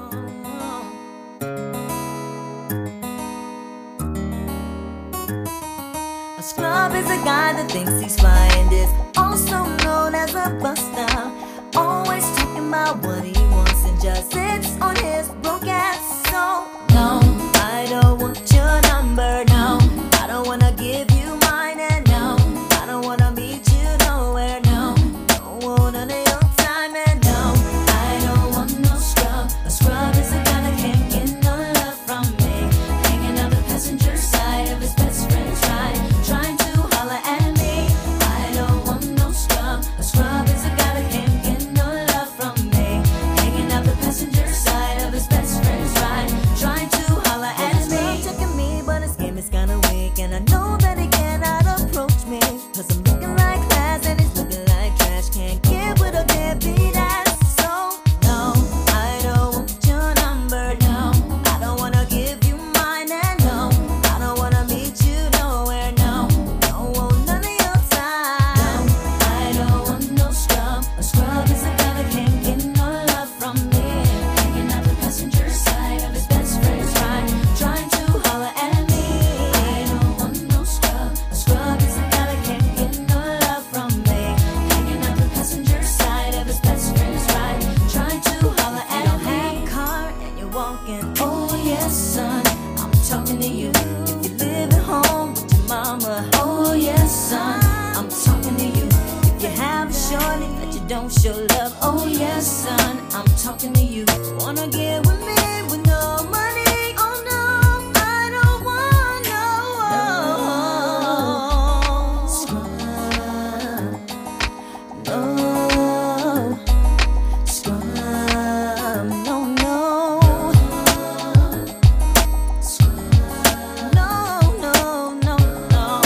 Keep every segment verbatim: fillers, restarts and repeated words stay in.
A scrub is a guy that thinks he's fly and is also known as a buster. Always talking about what he wants and just sits on his broke ass. So no, I don't want your number. No, I don't wanna give you mine. And no, I don't wanna meet you nowhere. No, don't want none of your time. And no, I don't want no scrub. A scrub is a guy that can't get no love from me. Hanging out the passenger side of his best friend's ride, trying to holler at me. I don't want no scrub. A scrub is a guy that can't get no love from me. Hanging out the passenger side of his best friend's ride, trying to holler at me. He's checking me, but his game is kinda weak, and I know that he cannot approach me, cause I'm looking like class and he's looking like trash. Can't get with a deadbeat ass. So no, I don't want your number. No, I don't wanna give you mine. And no, I don't wanna meet you nowhere. No, don't want none of your time. No, I don't want no scrub. A scrub is a guy that can't get no love from me. Hanging out the passenger side of his best friend's ride, trying to holler at me. I don't want no scrub. A scrub is a guy that can't get no love from me. Hanging out the passenger side of his best friend's ride, trying to holler at me. You don't have a car and you're walking. Oh yes, son, I'm talking to you. If you live at home with your mama. Oh yes, son, I'm talking to you. If you have a shorty that you don't show love. Oh yes, son, I'm talking to you. Wanna get with me with no money? Oh no, I don't want no scrub. No scrub. No, no. Scrub. No, no, no, no.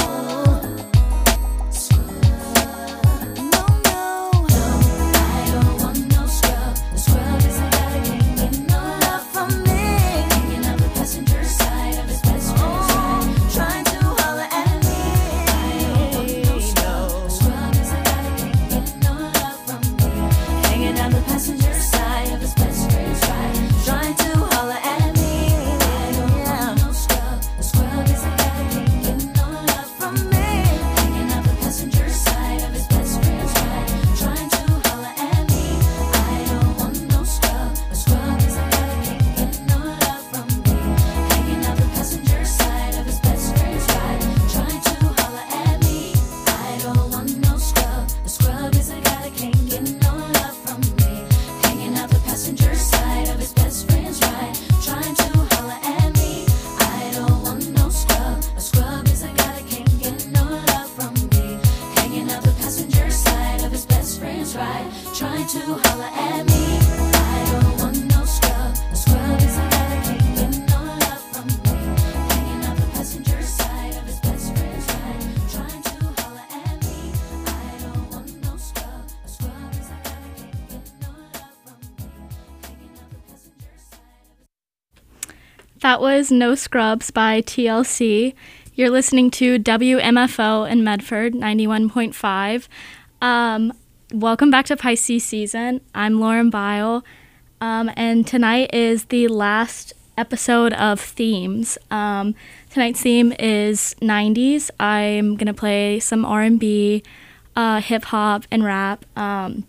Scrub. No, no. I don't want no scrub. The scrub is a guy that can't get no love from me. Hanging out the passenger side of his best friend's ride, trying to holler at me. I don't want no scrub. The scrub is a guy that can't get no love from me. Hanging out the passenger side of his best friend's ride, trying to holler at me. I don't want no scrub. The scrub is a guy that can't get no love from me. Hanging out the passenger side of his best friend's ride, trying to holler at me. I don't want no scrub. A scrub is a guy that can't get no love from me. Hanging out the passenger side of his best friend's ride, trying to holler at me. I don't want no scrub. A scrub is a guy that can't get no love from me. Hanging out the passenger side of his best friend's ride, trying to holler at me. I don't want no scrub. A scrub is a guy that can't get no love from me. Hanging out the passenger side of his best friend's ride, trying to holler at me. I don't want no scrub. A scrub is a guy that can't get no love from me. Hanging out the passenger side of his best friend's ride, trying to holler at me. I don't want no scrub. A scrub is a guy that can't get no love from me. Hanging out the passenger side of his. That was No Scrubs by T L C. You're listening to W M F O in Medford, ninety-one point five. Um, welcome back to Pisces season. I'm Lauren Bile, um, and tonight is the last episode of Themes. Um, tonight's theme is nineties. I'm going to play some R and B, uh, hip-hop, and rap. Um,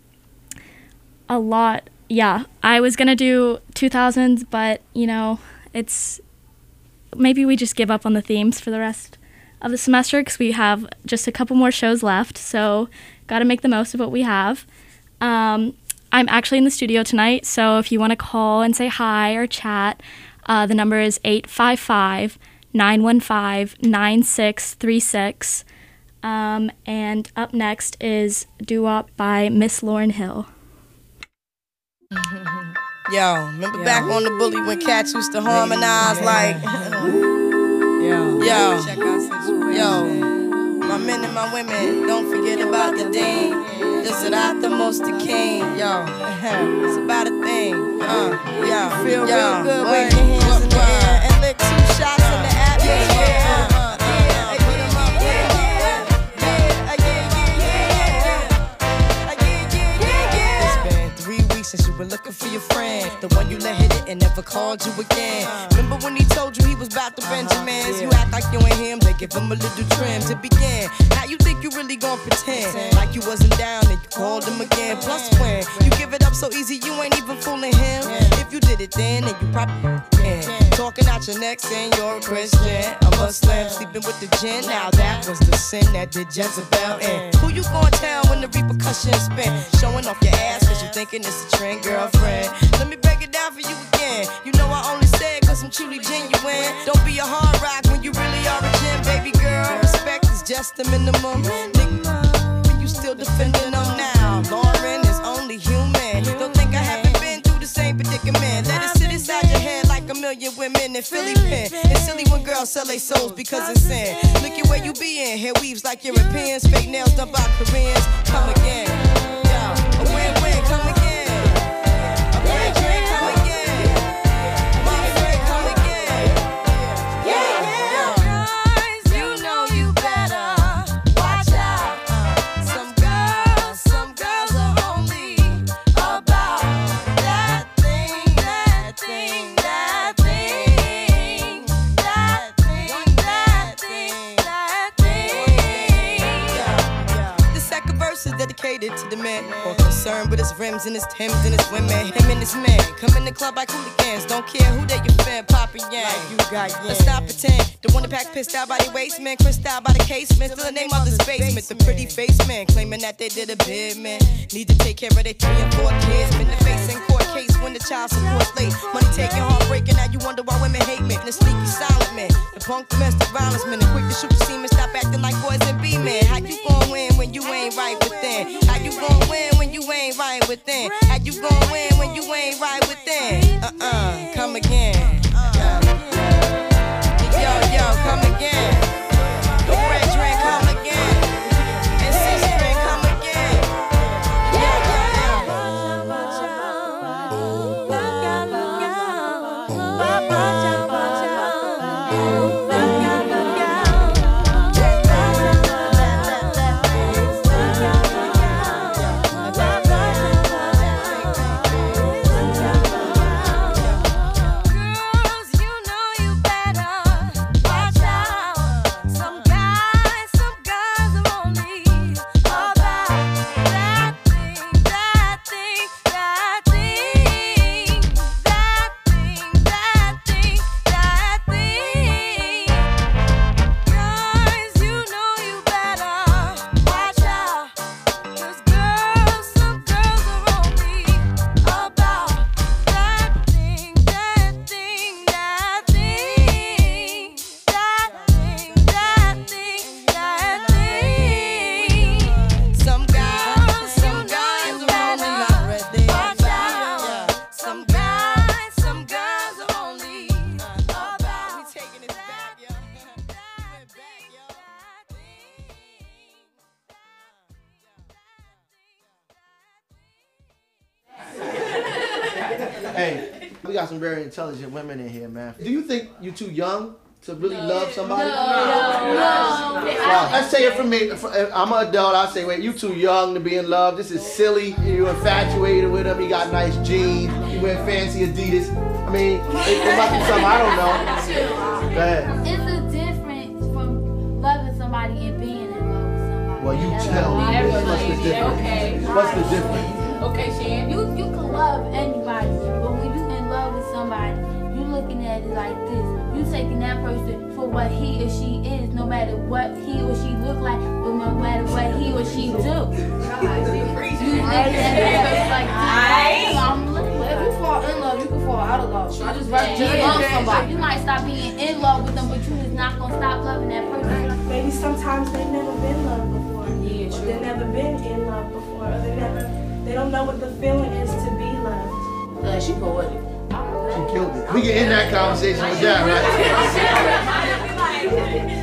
a lot, yeah. I was going to do two thousands, but, you know, it's maybe we just give up on the themes for the rest of the semester because we have just a couple more shows left, so got to make the most of what we have. Um, I'm actually in the studio tonight, so if you want to call and say hi or chat, uh, the number is eight five five, nine one five, nine six three six. Um, and up next is Doo-Wop by Miss Lauryn Hill. Yo, remember Yo. back on the bully when cats used to harmonize yeah. like Yo, yo, check out yo, my men and my women, don't forget about the dean. This is not the most the king, yo. It's about a thing, uh, yo. Feel yo. real good, wave your hands in the air and lick two shots in the atmosphere. Since you were looking for your friend, man, the one you let hit it and never called you again. Remember when he told you he was about to Benjamins? You act like you ain't him, they give him a little trim to begin. Now you think you really gon' pretend like you wasn't down and you called him again. Plus when you give it up so easy, you ain't even fooling him. If you did it then, then you probably can. Talking out your neck saying you're a Christian, a Muslim, sleeping with the gin. Now that was the sin that did Jezebel in. Who you gon' tell when the repercussions spin? Showing off your ass cause you thinking it's a trend, girlfriend. Let me break it down for you again. You know I only say it cause I'm truly genuine. Don't be a hard rock when you really are a gem, baby girl. Respect is just the minimum. Nigga, you still defending them now. Lauren is only human. Don't think I haven't been through the same predicament. Let it sit inside your head like a million women in Philly pen. It's silly when girls sell their souls because it's sin. Look at where you be in. Hair weaves like Europeans. Fake nails done by Koreans. Come again. Yo, a win-win. Come again. Dedicated to the man, more concerned with his rims and his Timbs and his women. Him and his man come in the club like hooligans. Don't care who they your fan, Papa Yang. Like you got yeah. Let's stop pretend. The one that pack pissed out by the waist man, crissed out by the casement. Still the name of the basement. The pretty face man claiming that they did a bid man. Need to take care of their three and four kids. Been the face in court case when the child support's late. Money taking, heartbreaking. Now you wonder why women hate men. The sneaky silent man, the punk domestic violence man, the quick to shoot the semen. Stop acting like boys and be men. How you gon' win when you ain't right within? How you gon' win when you ain't right within? How you gon' win when you ain't right within? Uh-uh, come again. Uh. Yo, yo, come again. The red drink, come again. And six drink, come again. Yo, Hey, we got some very intelligent women in here, man. Do you think you're too young to really no. love somebody? No. No. no. Well, let's say it for me. I'm an adult. I say, wait, you too young to be in love. This is silly. You're infatuated with him. He got nice jeans. He wear fancy Adidas. I mean, it, it must be something I don't know. Go ahead. It's a difference from loving somebody and being in love with somebody. Well, you That's tell me. What's the difference? Okay. What's the difference? Okay, Shan. You you can love anybody, but when you in love with somebody, you looking at it like this. You taking that person for what he or she is, no matter what he or she look like, or no matter what he or she do. You looking at that person like this. I'm looking. If you fall in love, you can fall out of love. I just right, just love somebody. You might stop being in love with them, but you is not gonna stop loving that person. Maybe sometimes they've never been loved before. Yeah, true. They've never been in love before. Or they never. They don't know what the feeling is to be loved. Yeah, she poetic. She killed it. We can end that conversation with that, right?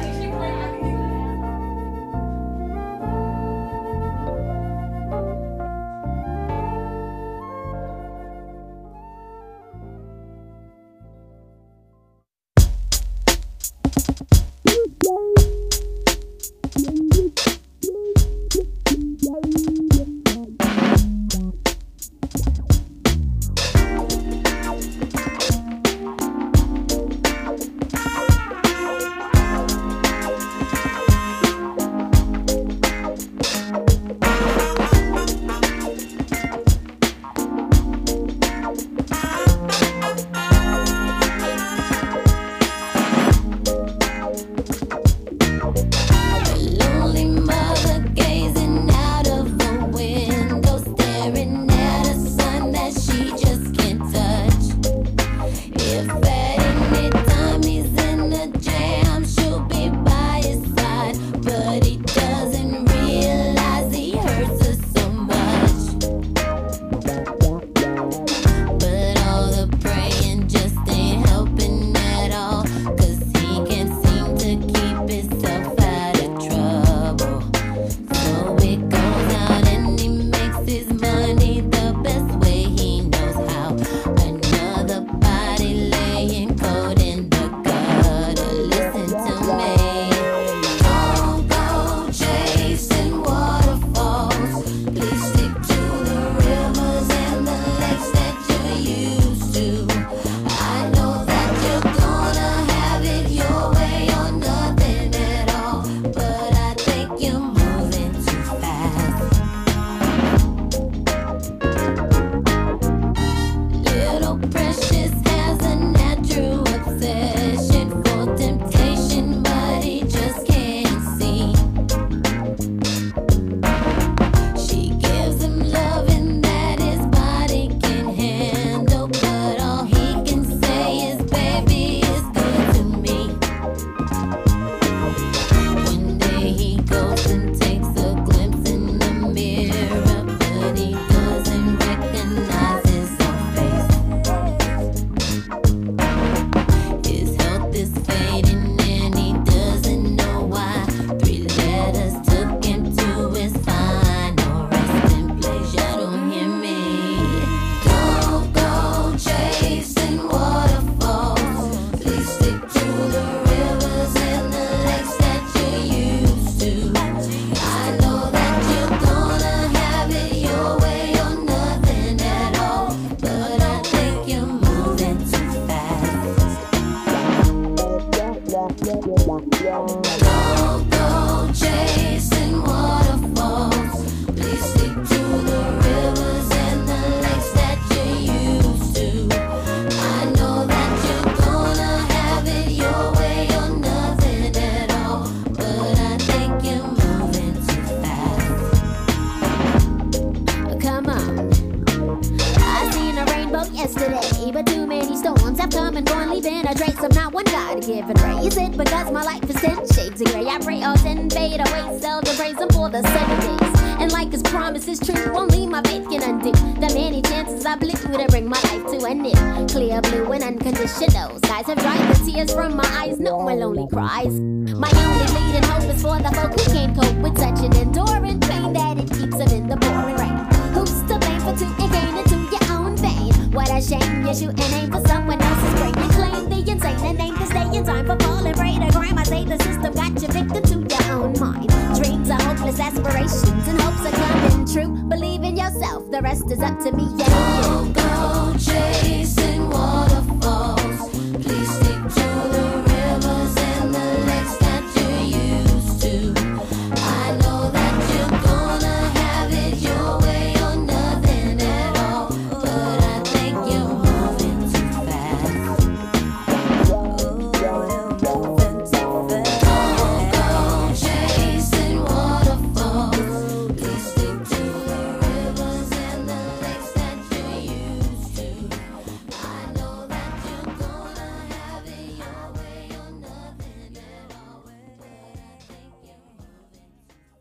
way, but too many storms have come and gone, leaving a trace of not one God-given ray. Is it because my life is ten shades of gray? I pray all ten fade away, seldom praise him for the seven days. And like his promise is true, only my faith can undo the many chances I blew to bring my life to an end. Clear blue and unconditional skies have dried the tears from my eyes, no more lonely cries. My only leading hope is for the folk who can't cope with such an enduring pain that it keeps them in the pouring rain. Who's to blame for two and gain into your own vein? What a shame you shoot and aim for someone else's brain. You claim the insane and aim to stay in time for falling prey to crime. I say the system got you victim to your own mind. Dreams are hopeless aspirations and hopes are coming true. Believe in yourself, the rest is up to me. Yeah, Don't go chasing waterfalls. Please stick to the rivers and the lakes that you're used to. I know that you're gonna have it your way or nothing at all, but I think you're moving too fast. Oh, you're moving too fast. Don't go chasing waterfalls. Please stick to the rivers and the lakes that you're used to. I know that you're gonna have it your way or nothing at all, but I think you're moving too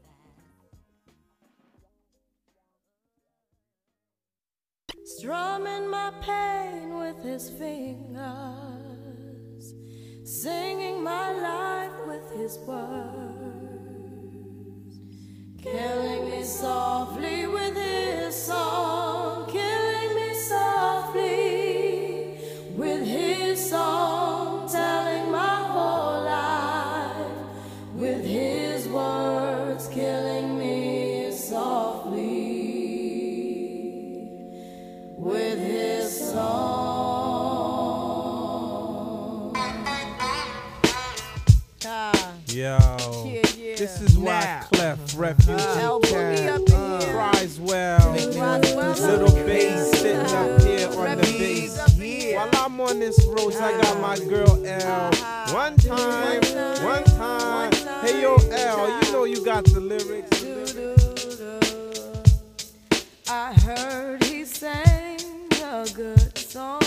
fast. Strumming my pain with his fingers, singing my life with his words, killing me softly with his song, killing me softly with his song, telling my whole life with his words, killing me softly with his song. Ah, Yo, yeah, yeah. this is why Now. Clef, Refugee El Cat, Boogie up in here. Criswell, Roswell Little up in Bass here. sitting up here on the Refugees bass. up in here. While I'm on this road, I got my girl L. One time, one time. Hey yo, L, you know you got the lyrics. I heard he sang a good song.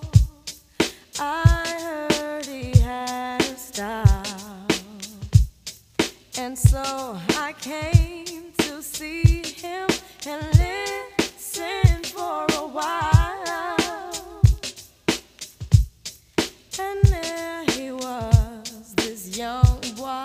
I heard he had a style. And so I came to see him and listen for a while. And there he was, this young boy,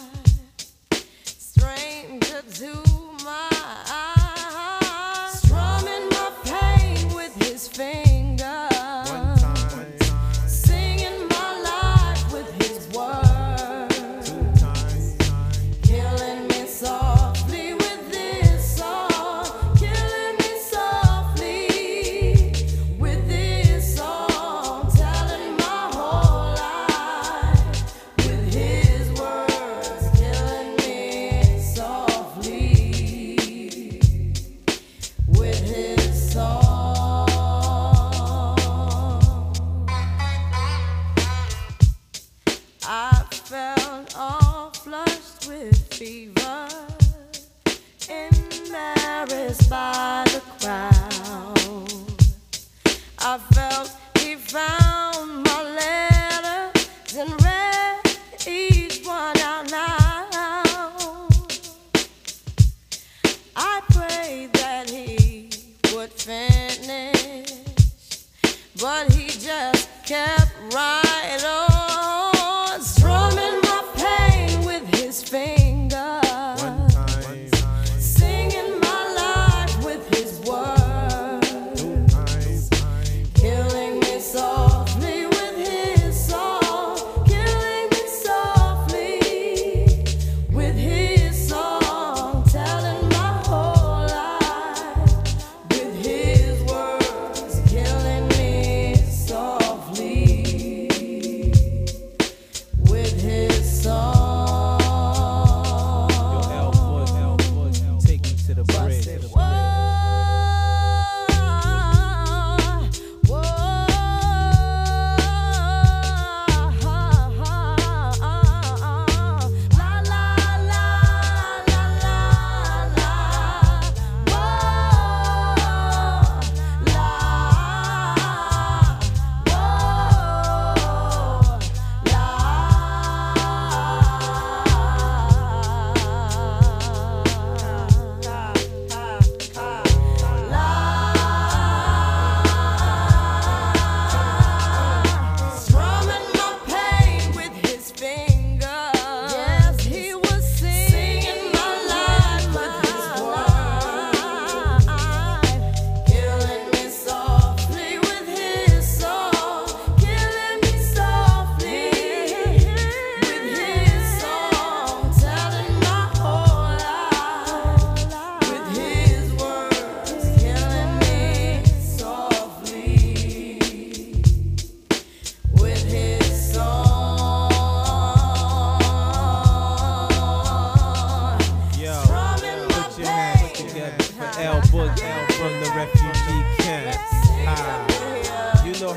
stranger to my eyes, strumming my pain with his fingers, One time, singing my life with his words, two times, killing me softly with this song, killing me softly with this song, telling my whole life with his words, killing me softly with his song. I felt all flushed with fever, embarrassed by the crowd. I felt he found my letters and read each one out loud. I prayed that he would finish, but he just kept right on, strumming my pain with his fingers, one time, singing my life with his words, two times, killing me softly with his song, killing me softly with his song, telling my whole life with his words, killing me softly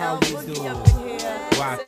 how we do. Watch.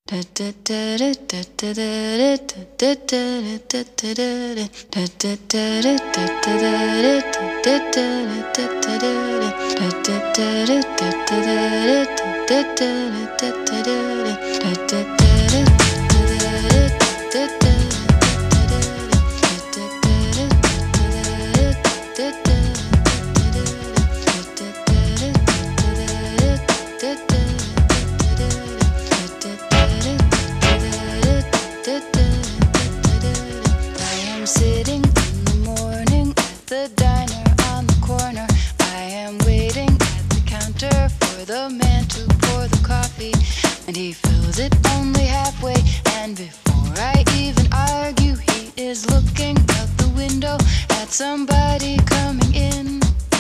The man to pour the coffee, and he fills it only halfway. And before I even argue, he is looking out the window at somebody coming in.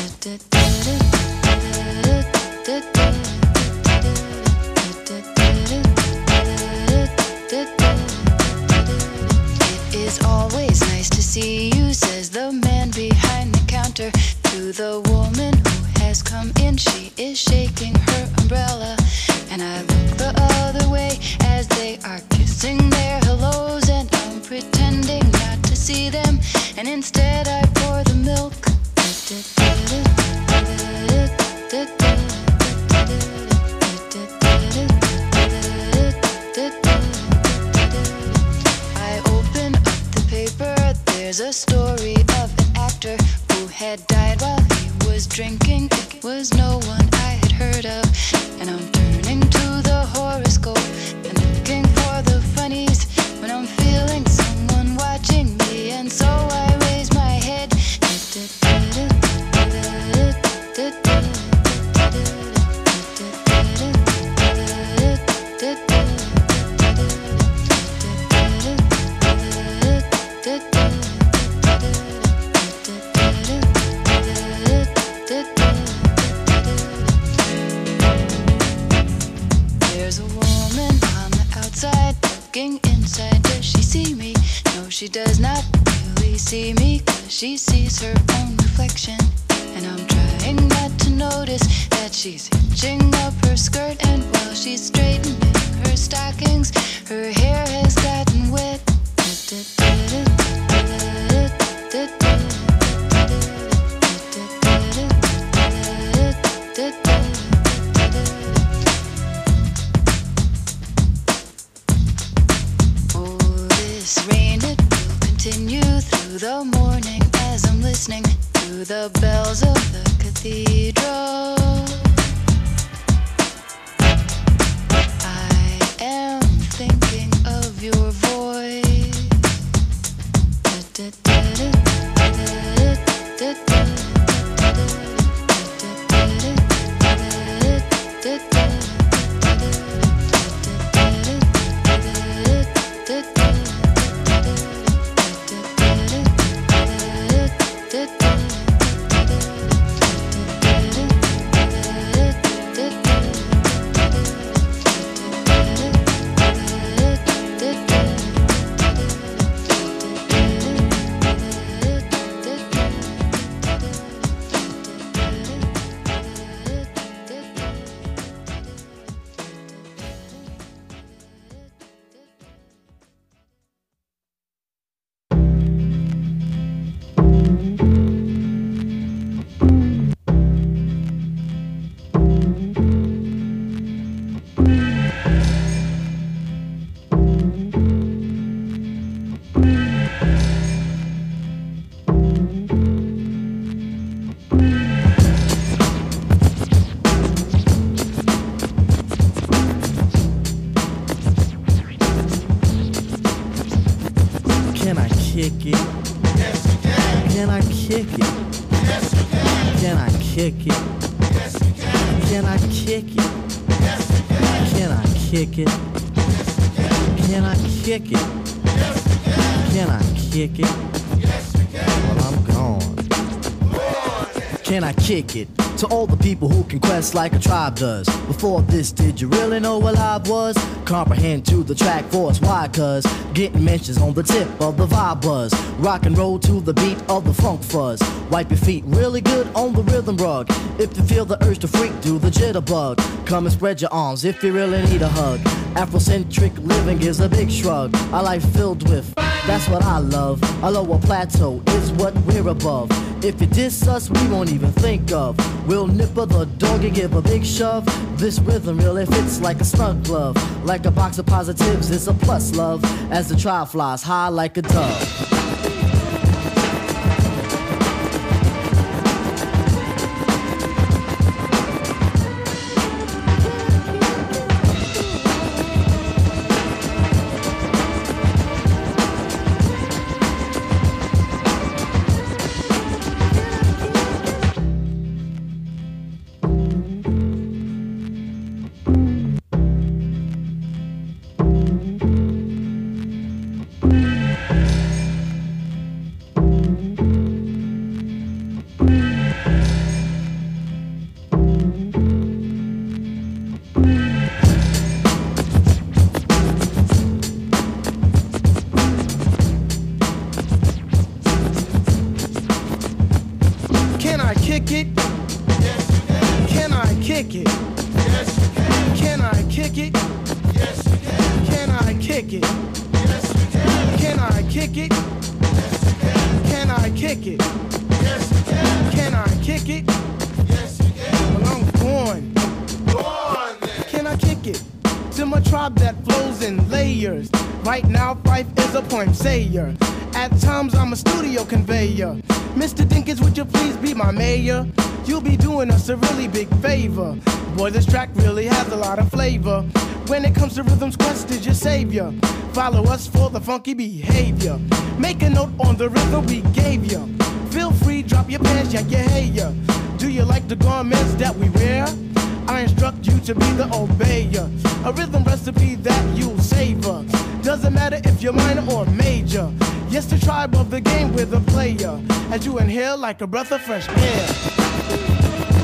It is always nice to see you, says the man behind the counter to the woman who has come in. She is shaking her umbrella, and I look the other way as they are kissing their hellos, and I'm pretending not to see them, and instead I pour the milk. I open up the paper. There's a story of an actor who had died while he was drinking. It was no one I had heard of, and I'm turning to the horoscope and looking for the funnies when I'm feeling someone watching me, and so I raise my head. There's a woman on the outside looking inside. Does she see me? No, she does not really see me, 'cause she sees her own reflection. And I'm trying not to notice that she's hitching up her skirt, and while she's straightening her stockings, her hair has gotten wet. Oh, this rain, it will continue through the morning as I'm listening to the bells of the cathedral. I am thinking of your voice. Can I kick it? Yes, you can. Can I kick it? Yes, you can. Can I kick it? Yes, you can. Can I kick it? Yes, you can. Can I kick it? Yes, you can. Can I kick it? Yes, you can. Can I kick it? Yes, you can. Well, I'm gone. Can I kick it? To all the people who can quest like a tribe does. Before this, did you really know what live was? Comprehend to the track force, why? Cause getting mentions on the tip of the vibe buzz. Rock and roll to the beat of the funk fuzz. Wipe your feet really good on the rhythm rug. If you feel the urge to freak, do the jitterbug. Come and spread your arms if you really need a hug. Afrocentric living is a big shrug. A life filled with, that's what I love. A lower plateau is what we're above. If you diss us, we won't even think of. We'll nipper the dog and give a big shove. This rhythm really fits like a snug glove. Like a box of positives, it's a plus, love. As the tribe flies high like a dove. At times I'm a studio conveyor. Mister Dinkins, would you please be my mayor? You'll be doing us a really big favor. Boy, this track really has a lot of flavor. When it comes to rhythms, Quest is your savior. Follow us for the funky behavior. Make a note on the rhythm we gave you. Feel free, drop your pants, yeah, yeah, hey, yeah. Do you like the garments that we wear? I instruct you to be the obeyer. A rhythm recipe that you'll savor. Doesn't matter if you're minor or major. Yes, the tribe of the game with a player. As you inhale like a breath of fresh air.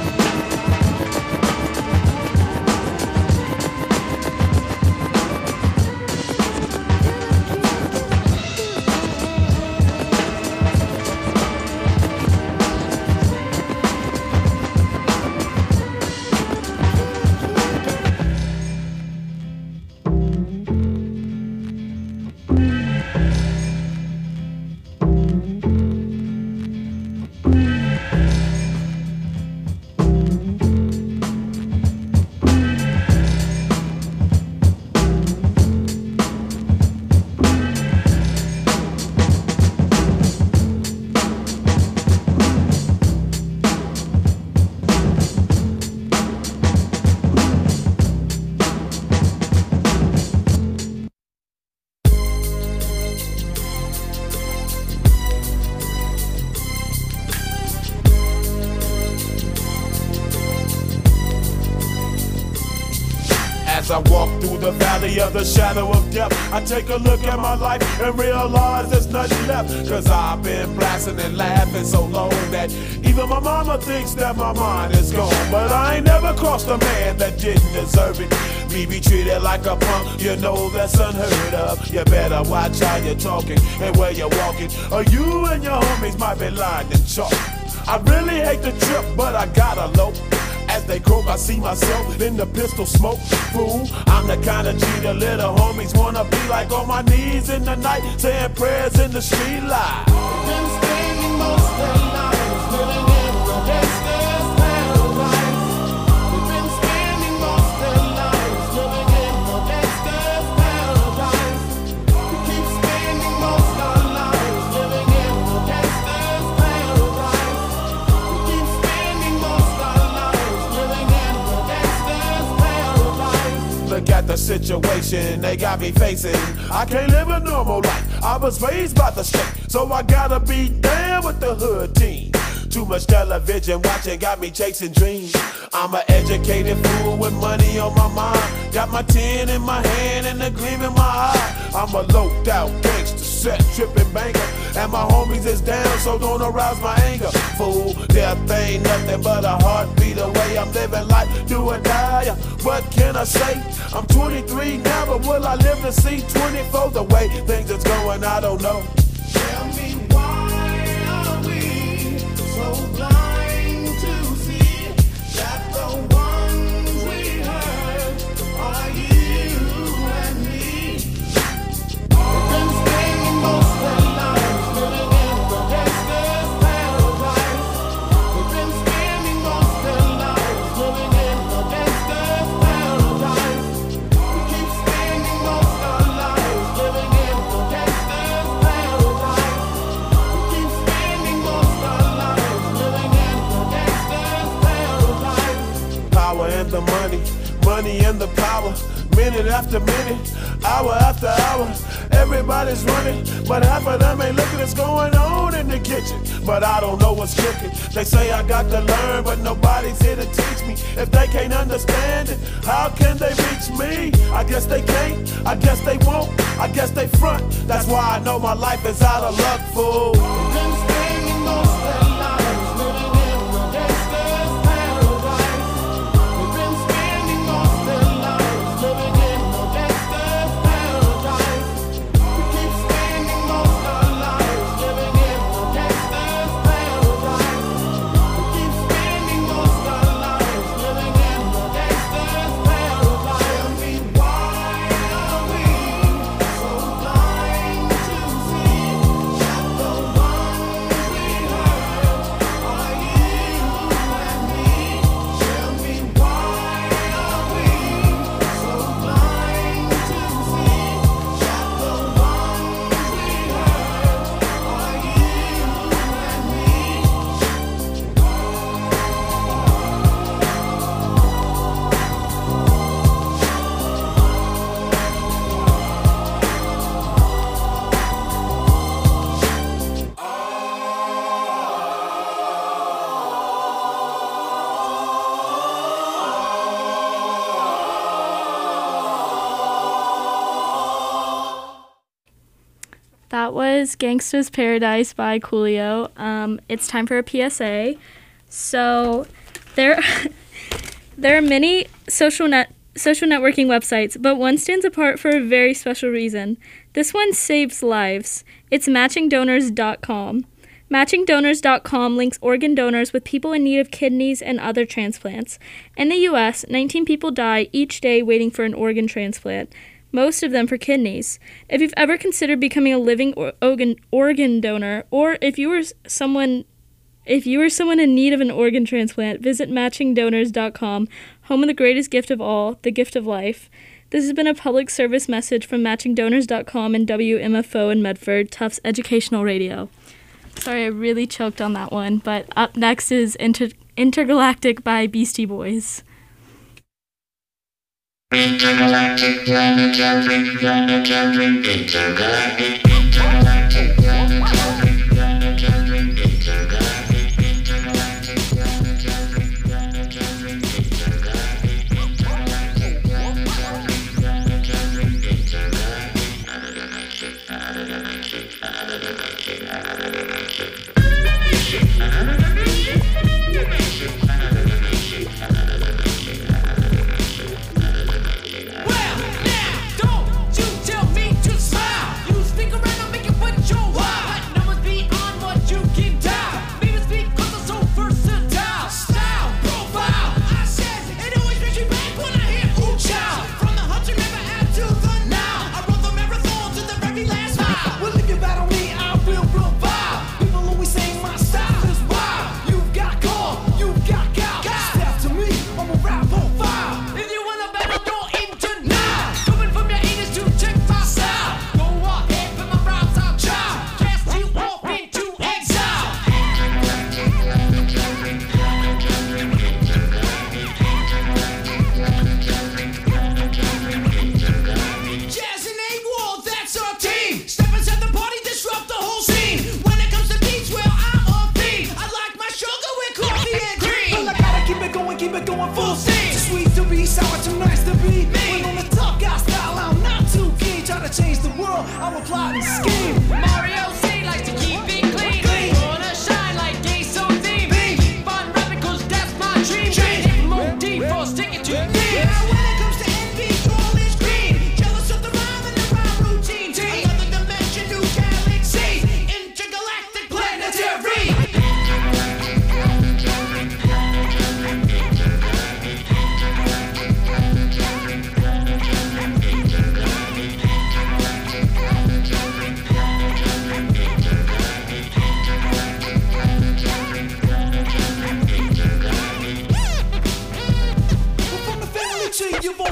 As I walk through the valley of the shadow of death, I take a look at my life and realize there's nothing left. Cause I've been blasting and laughing so long that even my mama thinks that my mind is gone. But I ain't never crossed a man that didn't deserve it. Me be treated like a punk, you know that's unheard of. You better watch how you're talking and where you're walking, or you and your homies might be lined in chalk. I really hate the trip, but I gotta low. As they croak, I see myself in the pistol smoke. Fool, I'm the kind of G the little homies wanna be like, on my knees in the night, saying prayers in the street light. Been spending most of their lives living in the gangster's paradise. We've been spending most of their lives living in the gangster's paradise. We keep spending most of our lives living in the gangster's paradise. We keep spending most of our lives living in the gangster's paradise. Look at the situation they got me facing. I can't live a normal life. I was raised by the state, so I gotta be down with the hood team. Too much television watching got me chasing dreams. I'm an educated fool with money on my mind. Got my tin in my hand and a gleam in my eye. I'm a low-out gangster. set tripping banker. And my homies is down, so don't arouse my anger. Fool, death ain't nothing but a heartbeat away. I'm living life, do or die. What can I say? I'm twenty-three now, but will I live to see twenty-four? The way things is going, I don't know. Tell me why are we so blind to see that the ones we hurt are you and me? We've been spending most of our lives living in the gangster's paradise. We've been spending most of our lives living in the gangster's paradise. We keep spending most of our lives living in the gangster's paradise. We keep spending most of our lives living in the gangster's paradise. Power and the money, money and the power. Minute after minute, hour after hour, everybody's running, but half of them ain't looking what's going on in the kitchen. But I don't know what's cooking. They say I got to learn, but nobody's here to teach me. If they can't understand it, how can they reach me? I guess they can't, I guess they won't, I guess they front. That's why I know my life is out of luck, fool. We've been spending most of our lives living in the gangster's paradise. We've been spending most of our lives living in the gangster's paradise. We keep spending most of our lives living in the gangster's paradise. We keep spending most of our lives living in the gangster's paradise. Tell me why are we so blind to see that the ones we hurt are you and me? Tell me why are we so blind to see that the ones we hurt are you and me? That was Gangsta's Paradise by Coolio. Um, it's time for a P S A. So there, there are many social net social networking websites, but one stands apart for a very special reason. This one saves lives. It's matching donors dot com. matching donors dot com links organ donors with people in need of kidneys and other transplants. In the U S, nineteen people die each day waiting for an organ transplant, most of them for kidneys. If you've ever considered becoming a living or organ organ donor, or if you were someone if you were someone in need of an organ transplant, visit matching donors dot com, home of the greatest gift of all, the gift of life. This has been a public service message from matching donors dot com and W M F O in Medford, Tufts Educational Radio. Sorry, I really choked on that one, but up next is Inter- Intergalactic by Beastie Boys. Intergalactic, planetary, planetary, intergalactic, intergalactic, planetary, planetary, intergalactic, intergalactic, planetary, planetary, intergalactic, intergalactic, planetary, planetary, intergalactic, intergalactic, intergalactic, intergalactic, I'm a plotting scheme.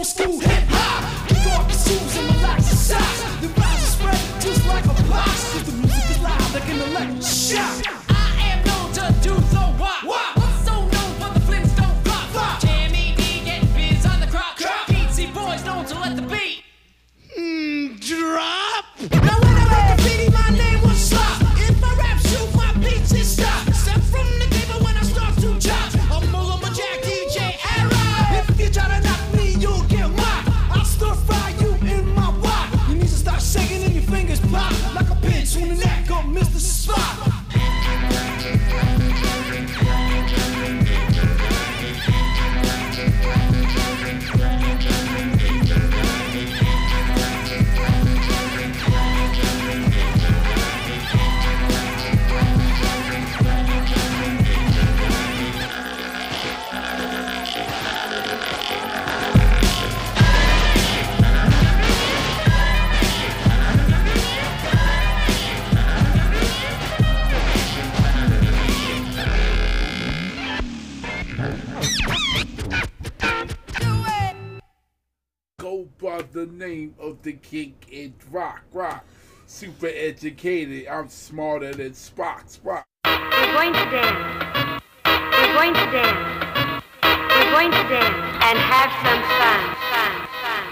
school hip hop. Kick off your shoes and relax your socks. The vibes are spread just like a box. If the music is loud like an electric shock. I am known to do the what? What? What's so known for the Flintstone pop? Pop. Jamie D getting biz on the crop. Crop. P C boys known to let the beat. Mm, drop. Now when I made graffiti, my name was Slop. If I rap, shoot, my beats is stop. Step from the table when I start to chop. I'm Mullah Jack, D J Era. If you try to knock me, you'll get mocked. I'll stir fry you in my wok. Your knees will start shaking and your fingers pop like a pinch on the neck of Mister Spock. Go by the name of the king in rock, rock. Super educated, I'm smarter than Spock, Spock. We're going to dance. We're going to dance. We're going to dance and have some fun, fun, fun.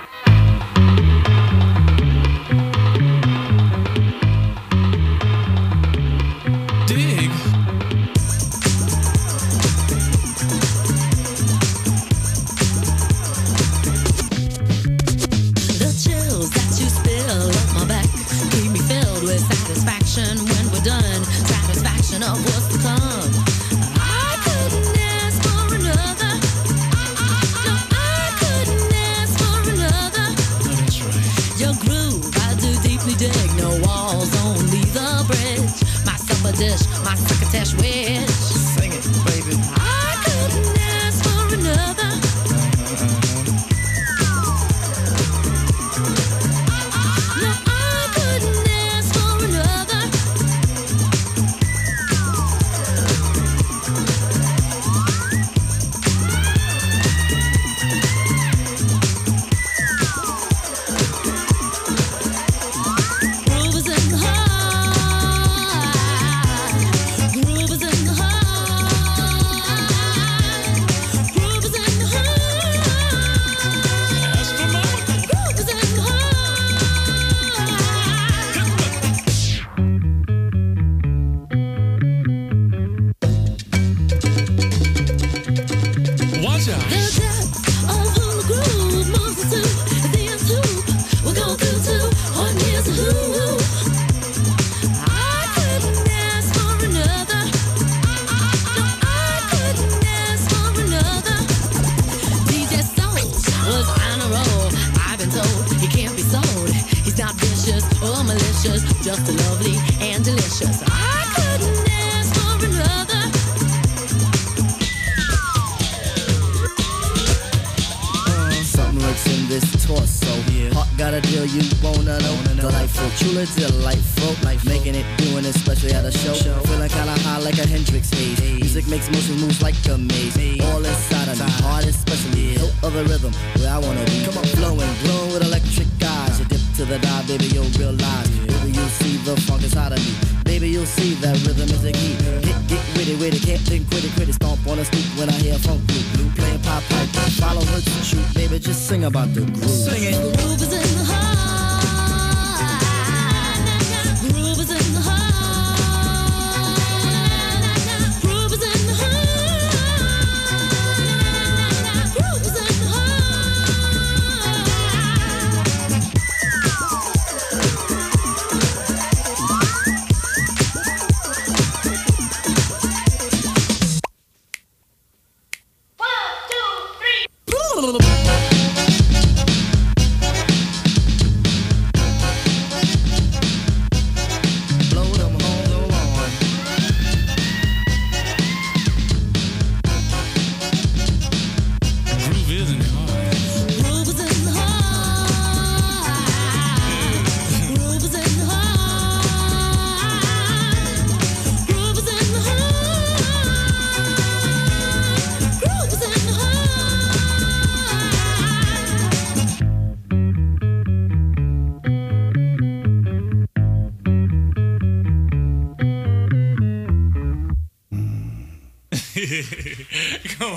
Dig. The chills that you spill up my back keep me filled with satisfaction when we're done. Satisfaction of what's to come. I couldn't ask for another. No, I couldn't ask for another. That's right. Your groove, I do deeply dig. No walls, only the bridge. My supper dish, my crocketesh wish. Sing it, baby. I couldn't ask for another. No, I couldn't ask for another. Groove is in the heart. Groove is in the heart. Groove is in the heart. Groove is in the Watch out. The depth of who the groove moves us to. The end hoop we'll go through to. One year's a who. I couldn't ask for another. No, I couldn't ask for another. D J Soul was on a roll. I've been told he can't be sold. He's not vicious or malicious, just lovely and delicious. I couldn't ask for another. Something lurks in this torso. Heart got a deal you wanna know. Delightful, truly delightful. Life making it, doing it, especially at a show. Feeling kinda high like a Hendrix haze. Music makes motion moves like a maze. All inside of me, heart especially. Hilt of the rhythm, where I wanna be. Come on, flowing, glowing with electric eyes. You dip to the dive, baby, you'll realize. Baby, you'll see the funk inside of me. Baby, you'll see that rhythm is the key. Get, get witty, witty, can't think, quitty, quitty. Stomp on a stoop when I hear funk blue. Blue playing pop pipe, follow her to shoot. Baby, just sing about the groove. Sing it. The groove is in the heart. Groove is in the heart. Groove is in the heart. Groove is in the heart. One, two, three.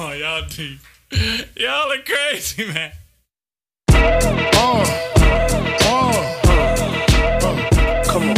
on, y'all deep. Y'all are crazy, man. Uh, uh, uh, come on.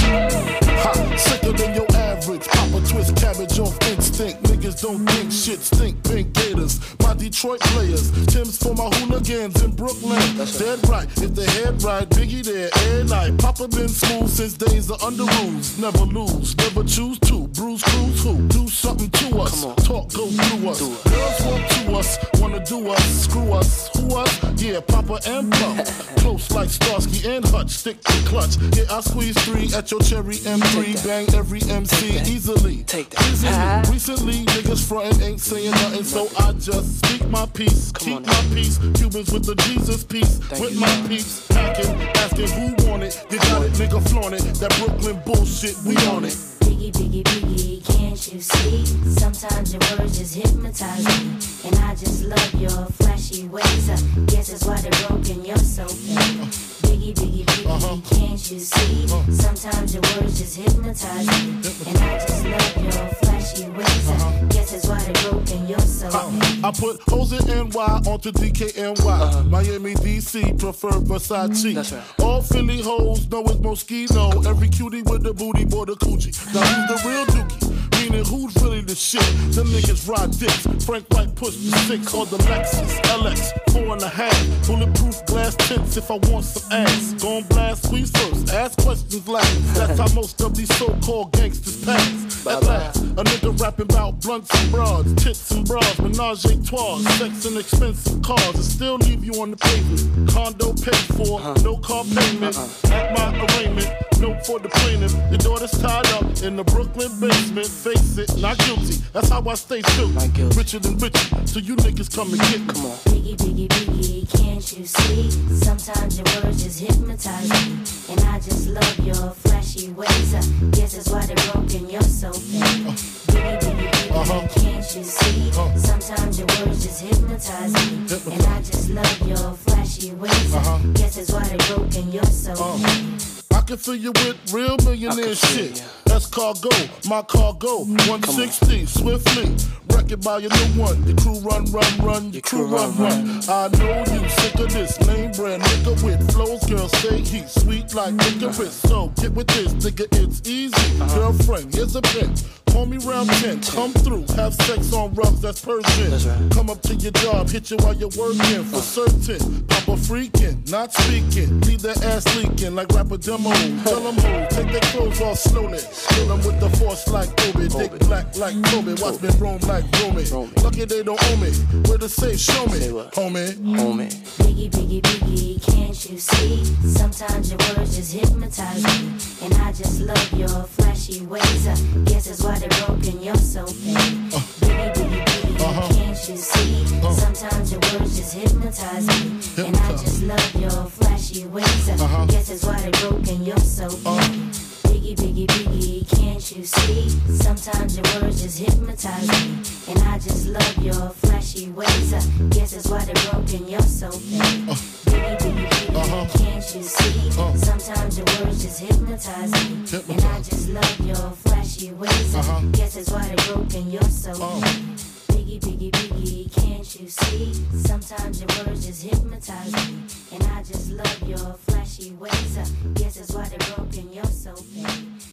Ha, sicker than your average. Papa twist cabbage off instinct. Niggas don't think shit stink. Pink Gators, my Detroit players. Tim's for my hooligans in Brooklyn. That's dead right. If the head right, Biggie there every night. Papa been smooth since days of under rules. Never lose, never choose to. Bruise, cruise, who? Do something to us. Talk, go through us. Girls want to us, wanna do us. Screw us, who us? Yeah, Papa and Pump. Close like Starsky and Hutch. Stick to clutch. Yeah, I squeeze three at your cherry M three. Bang every M C easily. Take that. Easily. Recently, niggas frontin' ain't saying nothing, so I just speak my peace. Keep my peace. Cubans with the Jesus peace. With my peace. Packing, asking who want it. You got it, nigga, flaunt it. That Brooklyn bullshit, we on it. Biggie, biggie, biggie, can't you see? Sometimes your words just hypnotize me. And I just love your flashy ways. I guess that's why they're broken, you're so fake. Biggie, biggie, biggie, can't you see? Sometimes your words just hypnotize me. And I just love your flashy ways. I guess that's why they're broken, you're so fake. I put hoes in N Y onto D K N Y. Uh-huh. Miami, D C, prefer Versace. That's right. All Philly hoes know it's Moschino. Every cutie with the booty, boy, the coochie. Now who's the real dookie? Meaning who's really the shit? Them niggas ride dicks. Frank White push the six or the Lexus L X four and a half. Bulletproof glass tints if I want some ass. Gon' blast, squeeze first, ask questions last. That's how most of these so-called gangsters pass. At last, a nigga rapping about blunts and broads, tits and bras, menage a trois, sex and expensive cars, and still leave you on the pavement. Condo paid for, no car payment. At my arraignment, note for the plaintiff. Your daughter's tied up in the Brooklyn basement. Face it, not guilty. That's how I stay true. Richer than richer, so you niggas come and get me. Come on. Biggie, biggie, biggie, can't you see? Sometimes your words just hypnotize me. And I just love your flashy ways. I guess that's why they're broken, you're so fake. Biggie, biggie, biggie, uh-huh. Can't you see? Uh-huh. Sometimes your words just hypnotize me. Hypnotize. And I just love your flashy ways. Uh-huh. I guess that's why they're broken, you're so uh-huh. fake. I can fill you with real millionaire shit. That's cargo, my cargo. one sixty, swiftly. Wreck it by your new one. Your crew run, run, run. Your crew run, run. I know you sick of this name brand nigga with flows. Girl, say he's sweet like licorice. So get with this, nigga, it's easy. Girlfriend, here's a pin. Call me round ten, come through, have sex on rugs, that's Persian. That's right. Come up to your job, hit you while you're working, for certain. Papa freaking, not speaking, leave that ass leaking like rapper demo. Tell them who, take their clothes off slowly. Kill them with the force like Obi, dick black like Kobe, watch me roam like Romy. Lucky they don't owe me, where to say, show me, homie. Homie. Biggie, biggie, biggie, can't you see? Sometimes your words just hypnotize me. And I just love your flashy ways. I guess that's why they're broken, you're so fake. Uh, biggie, biggie, biggie, uh-huh. Can't you see? Uh, Sometimes your words just hypnotize me. Hypnotize. And I just love your flashy ways. I uh-huh. guess that's why they're broken, you're so fake. Uh, Biggie, biggie, biggie, can't you see? Sometimes your words just hypnotize me. And I just love your flashy ways. I guess that's why they're broken, you're so fake. Uh, biggie, biggie, biggie, uh-huh. Can't you see? Uh, Sometimes your words just hypnotize me. Hypnotize. And I just love your flashy ways. Uh-huh. I guess that's why they're broken, you're so uh. fake. Biggie, biggie, biggie, can't you see? Sometimes your words just hypnotize me. And I just love your flashy ways. I guess that's why they're broken, you're so fake.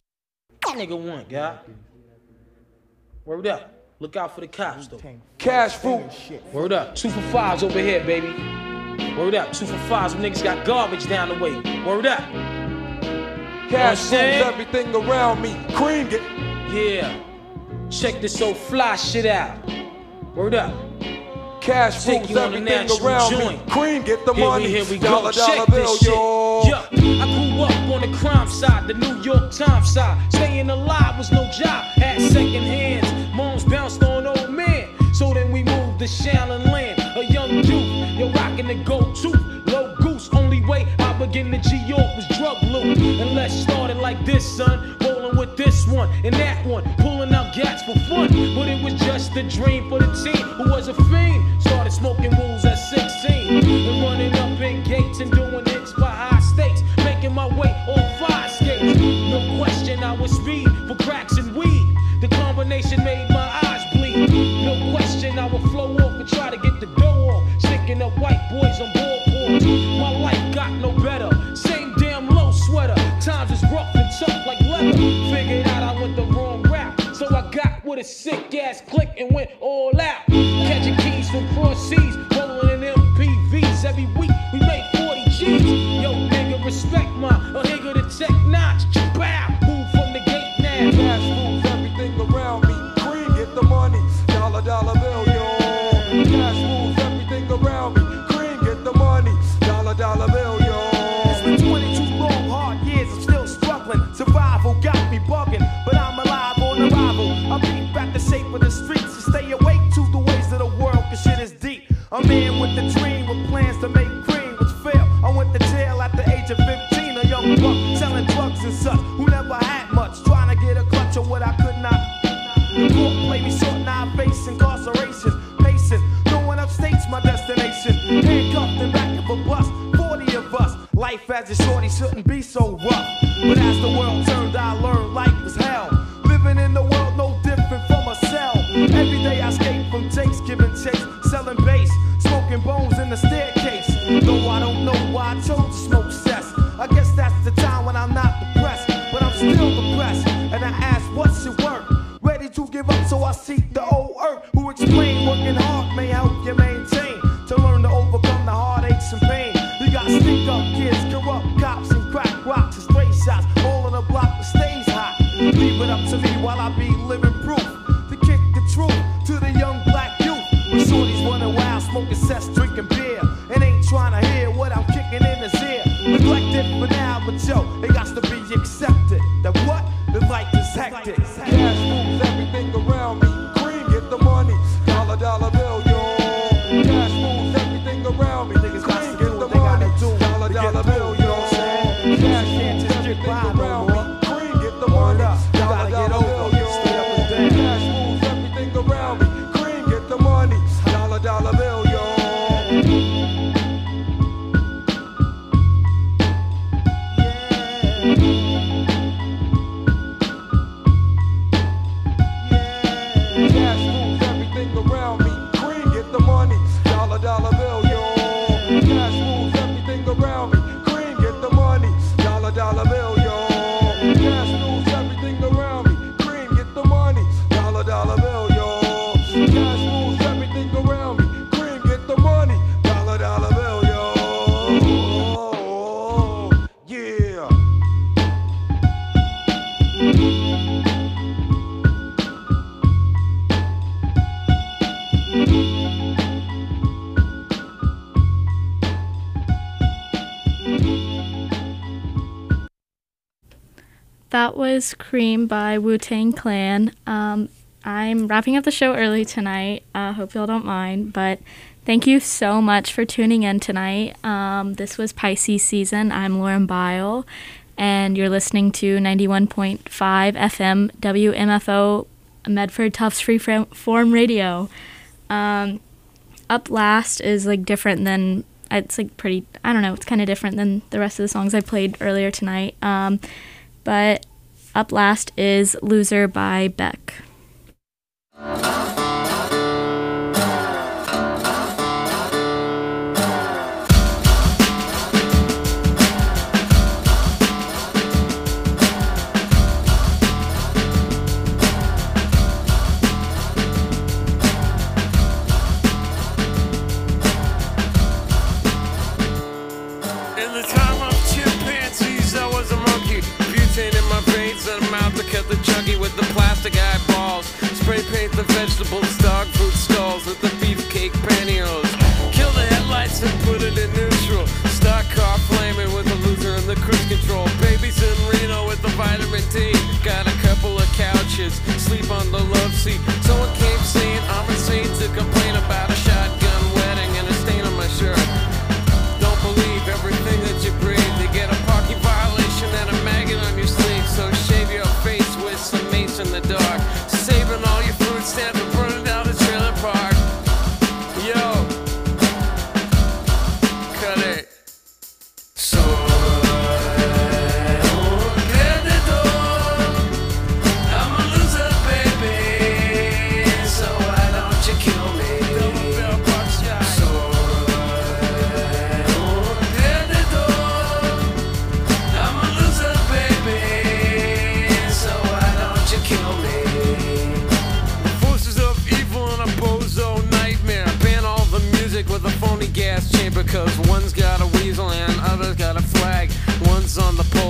That nigga won, guy. Word up. Look out for the cops, though. Cash fruit. Word up. Two for fives over here, baby. Word up. Two for fives. Some niggas got garbage down the way. Word up. Cash fruit is everything around me. Cream it. Yeah. Check this old fly shit out. Word up. Cash fruit is everything around me. Cream, get the here money. We, here we dollar, go. Check dollar this bill, shit. yo. Yeah. I grew up on the crime side, the New York Times side. Staying alive was no job. Had second hands. Moms bounced on old man. So then we moved to Shallon Land. A young youth, you're rocking the go-to. Low goose, only way I begin to G-York was drug loot. And let's start it like this, son. Rolling with this one and that one. Pulling out gats for fun. But it was just a dream for the team who was a fiend. Started smoking rules at sixteen. And running up in gates and doing hits by high stakes. Making my way on fire skates. No question I was speed for cracks and weed. The combination made my eyes bleed. No question I would flow off a sick ass click and went all out. Catching keys from cross seas, rolling in M P Vs. Every week we made forty G's. Yo, nigga, respect my a nigga to check notch. Bow, move from the gate now. Cash moves everything around me. Green, get the money. Dollar, dollar bill, yo. Cash moves everything around me. Green, get the money. Dollar, dollar bill, yo. It's been twenty-two long, hard years. I'm still struggling. Survival got me bugging, but I'm alive on arrival. I beat back the shape of the streets and stay awake to the ways of the world, cause shit is deep. A man with a dream, with plans to make cream, which failed. I went to jail at the age of fifteen, a young buck selling drugs and such, who never had much, trying to get a clutch of what I could not. The court played me short, now I face incarceration. Pacing, no one upstate's my destination. Handcuffed in back of a bus, forty of us. Life as a shorty shouldn't be so rough. But as the world turned, I learned life was hell. Living in the world no different from a cell. Every day I escape from takes, giving chase, selling bass, smoking bones in the staircase. Though I don't know why I chose to smoke cess. I guess that's the time when I'm not depressed, but I'm still depressed. And I ask, what's your work? Ready to give up, so I seek the old earth, who explain working hard may help you maintain, to learn to overcome the heartaches and pain. You got stick up kids, corrupt cops, and crack rocks and stray shots, all in a block that stays hot. Leave it up to me while I be living proof to kick the truth to the young black youth. When shorties running wild, smoking cess, drinking beer, and ain't trying to hear what I'm kicking in his ear. Neglected for now, but yo, it got to be accepted that what? The life is hectic. Cash moves everything around me. Green, get the money. Dollar, dollar bill, yo. Cash moves everything around me. Niggas green, get the money. Dollar, dollar bill, yo. Cash moves everything around me. Green, get the money. Dollar, dollar bill, yo. Cash moves everything around me. Green, get the money. Dollar, dollar bill, yo. Cash moves everything around me. Green, get the money. Dollar, dollar bill, yo. Cash moves everything around me. Green, get the money. Dollar, dollar bill, yo. Cash moves everything around me. Green, get the money. Dollar, dollar bill, yo. Cash moves everything around me. Green, get the money. Dollar, dollar bill, yo. Yeah. That was Cream by Wu-Tang Clan. Um, I'm wrapping up the show early tonight. I uh, hope y'all don't mind, but thank you so much for tuning in tonight. Um, this was Pisces season. I'm Lauren Bile, and you're listening to ninety-one point five F M W M F O Medford Tufts Freeform Radio. Um, Up Last is like different than, it's like pretty, I don't know, it's kind of different than the rest of the songs I played earlier tonight. Um, But up last is Loser by Beck. In the time of chimpanzees, I was a monkey. Butane in my veins and a mouth to cut the chunky with the plastic eyeballs. Spray paint the vegetables, dog food skulls with the beefcake pantyhose. Kill the headlights and put it in neutral. Stock car flaming with the loser and the cruise control. Babies in Reno with the vitamin D. Got a couple of couches, sleep on the love seat. Someone came saying I'm insane to complain about a shotgun wedding and a stain on my shirt. Don't believe everything that you breathe. You get a parking violation and a maggot on your sleeve. So shave your face with some mace in the dark. Saving all your food stamps and burning down the trailer park. Yo, cut it. Soy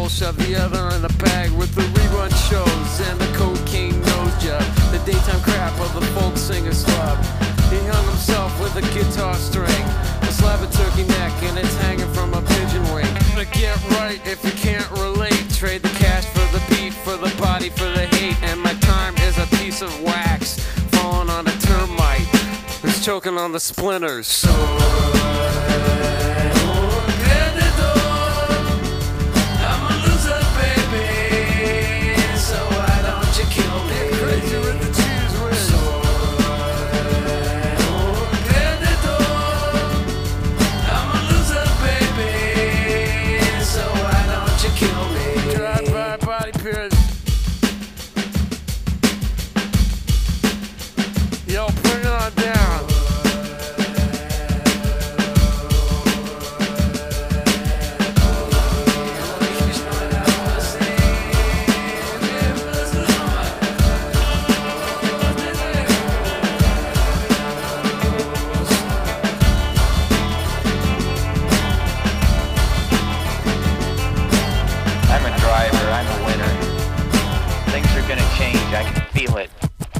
shove the other in a bag with the rerun shows and the cocaine nose job. The daytime crap of the folk singer's love. He hung himself with a guitar string, a slab of turkey neck, and it's hanging from a pigeon wing. But get right if you can't relate. Trade the cash for the beat, for the body, for the hate. And my time is a piece of wax falling on a termite who's choking on the splinters. So yo, bring it on down. I'm a driver, I'm a winner. Things are gonna change, I can feel it.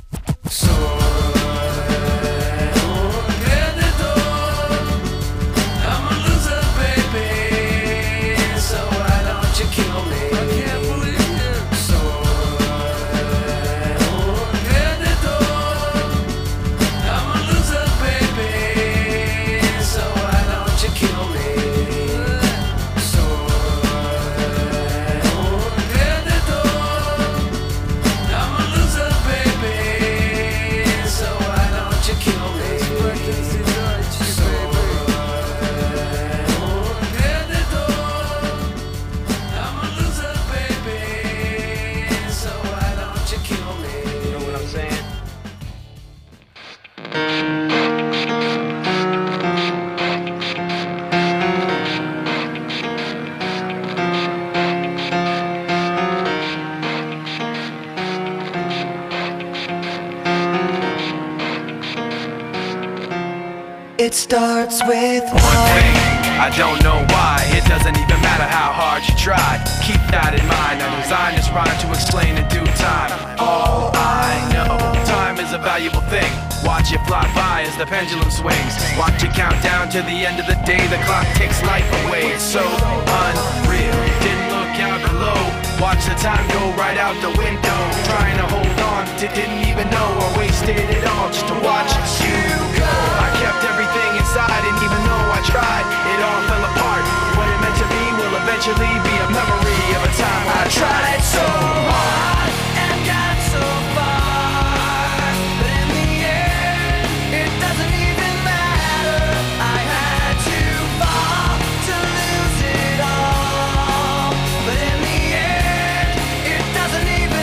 It starts with one thing, I don't know why. It doesn't even matter how hard you try. Keep that in mind. I designed this rhyme to explain in due time. All I know, time is a valuable thing. Watch it fly by as the pendulum swings. Watch it count down to the end of the day. The clock takes life away. It's so unreal. Didn't look out below. Watch the time go right out the window. Trying to hold on to didn't even know I wasted it all just to watch you go. I kept everything inside, and even though I tried, it all fell apart. What it meant to be will eventually be a memory of a time I tried so hard and got so far, but in the end, it doesn't even matter. I had to fall to lose it all, but in the end, it doesn't even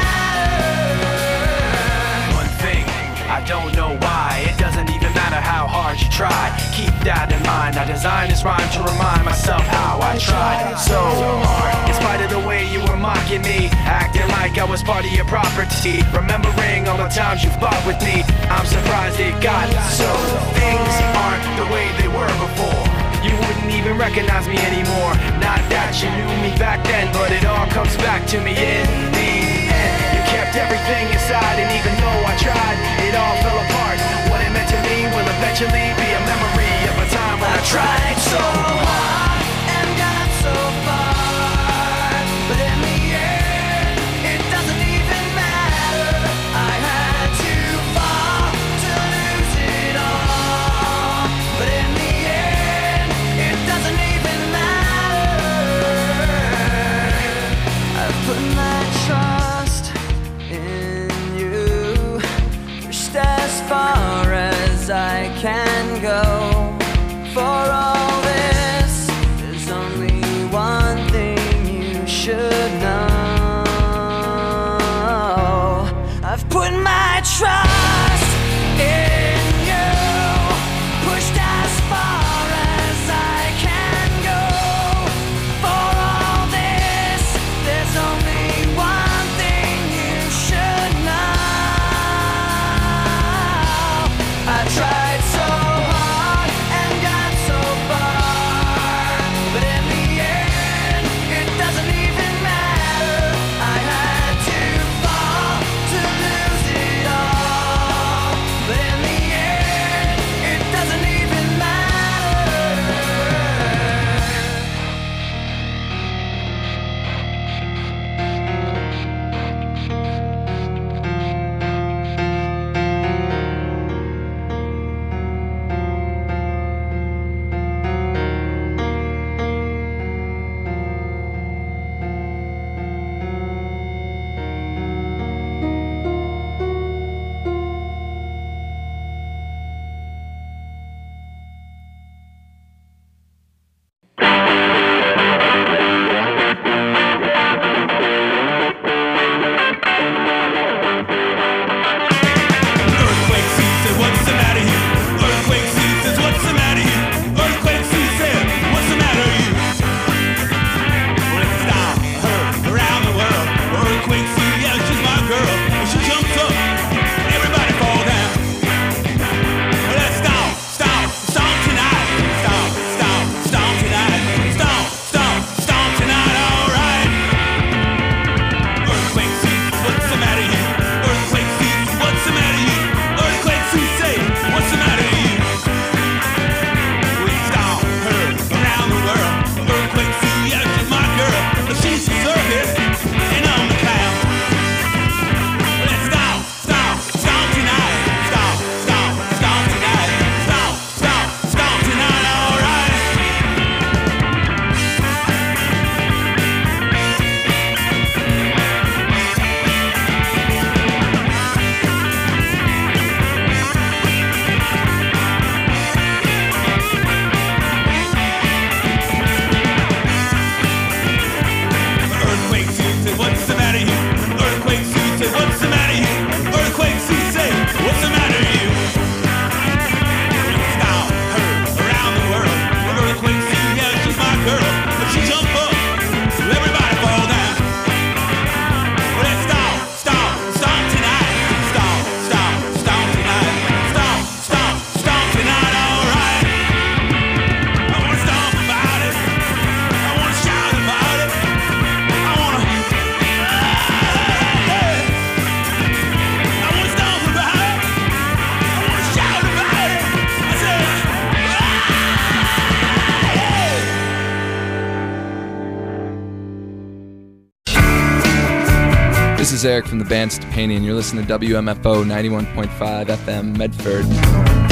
matter. One thing, I don't know why. It doesn't even matter how hard you try. Keep that in mind. I designed this rhyme to remind myself how I tried so hard. In spite of the way you were mocking me, acting like I was part of your property, remembering all the times you fought with me, I'm surprised it got so. Things aren't the way they were before. You wouldn't even recognize me anymore. Not that you knew me back then, but it all comes back to me in the end. You kept everything inside, and even though I tried, it all fell apart. What it meant to me will eventually be a memory of a time when I tried so hard and got so far, but in the end, it doesn't even matter. I had to fall to lose it all, but in the end, it doesn't even matter. I've put my trust in you, pushed as far as I can go. For all this is Eric from the band Stepani, and you're listening to W M F O ninety-one point five F M Medford.